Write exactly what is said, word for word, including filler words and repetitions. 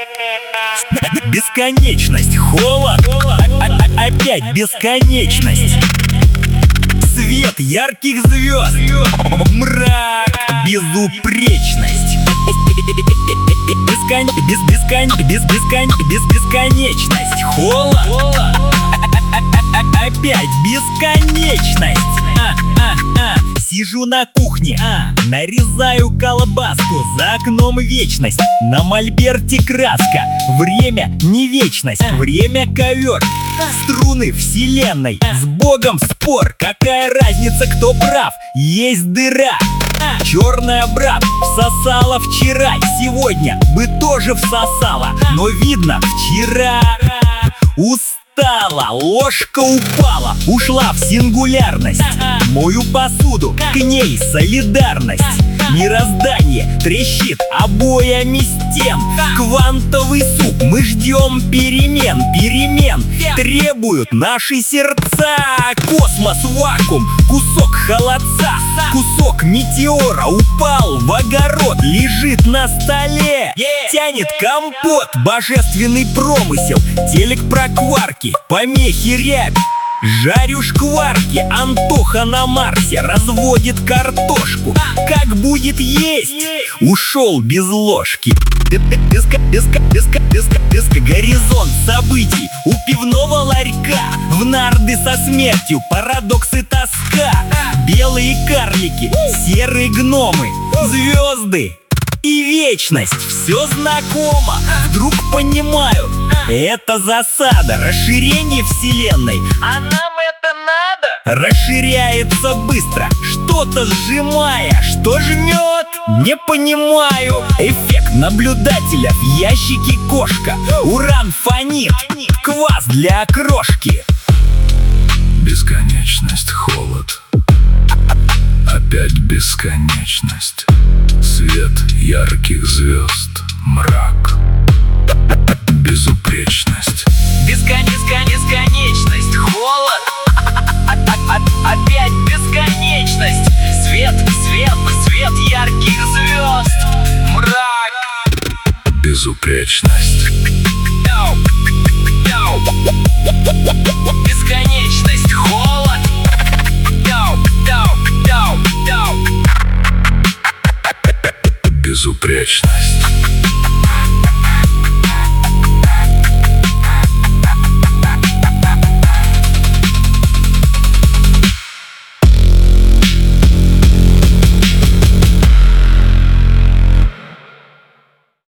Бесконечность, холод, опять бесконечность. Свет ярких звезд, мрак, безупречность. Бескон... Без... Бескон... Без... Бескон... Без... Бесконечность, холод, опять бесконечность. А, а, а. Сижу на кухне, а, нарезаю колбаску. За окном вечность, на мольберте краска. Время не вечность, время ковер. Струны вселенной, с Богом спор. Какая разница, кто прав, есть дыра. Черная, брат, всосала вчера. Сегодня бы тоже всосала, но видно вчера устала, ложка упала, ушла в сингулярность. Мою посуду, к ней солидарность. Мироздание трещит обоями стен. Квантовый суп, мы ждем перемен. Перемен требуют наши сердца. Космос, вакуум, кусок холодца. Кусок метеора упал в огород, лежит на столе, тянет компот. Божественный промысел, телек про кварки, помехи рябь. Жарю шкварки, Антоха на Марсе разводит картошку. Как будет есть? Ушел без ложки. Песка, песка, песка, песка, песка. Горизонт событий у пивного ларька. В нарды со смертью, парадокс и тоска. Белые карлики, серые гномы, звезды и вечность. Все знакомо, вдруг понимаю, это засада, расширение вселенной. А нам это надо? Расширяется быстро, что-то сжимая. Что жмет? Не понимаю. Эффект наблюдателя в ящике кошка. Уран фонит, квас для окрошки. Бесконечность, холод, опять бесконечность. Свет ярких звезд, мрак, безупречность. Бесконечность, холод, опять бесконечность. Свет, свет, свет ярких звезд, мрак, безупречность. Бесконечность, холод, безупречность.